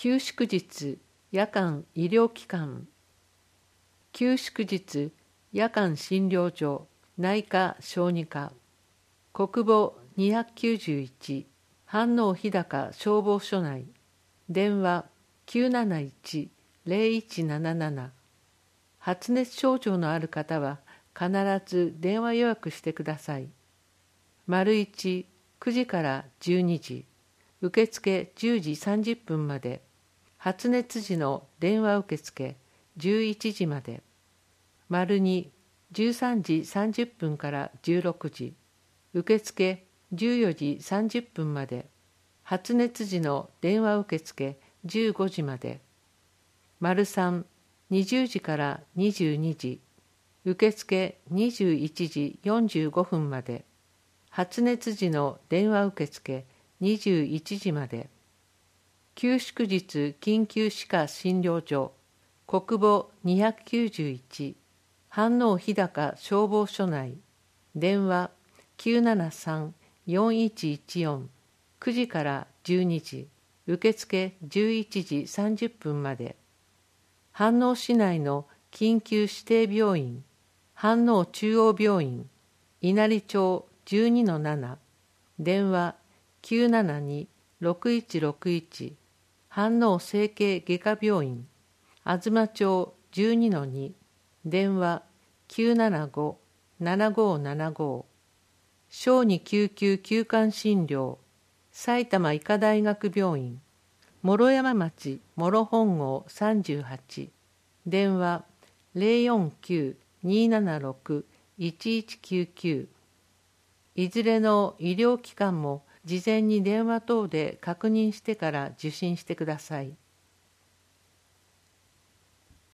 休祝日、夜間医療機関。休祝日、夜間診療所、内科小児科。国母291、飯能日高消防署内。電話971-0177。発熱症状のある方は必ず電話予約してください。1、9時から12時。受付10時30分まで。発熱時の電話受付11時まで。2、13時30分から16時。受付14時30分まで。発熱時の電話受付15時まで。3、20時から22時。受付21時45分まで。発熱時の電話受付21時まで。休祝日緊急歯科診療所、国母291、飯能日高消防署内。電話973-4114、9時から12時。受付11時30分まで。飯能市内の緊急指定病院、飯能中央病院、稲荷町12-7。電話972-6161。飯能整形外科病院、東町12-2。電話975-7575。小児救急急患診療、埼玉医科大学病院、諸山町諸本郷38。電話049-276-1199。いずれの医療機関も事前に電話等で確認してから受診してください。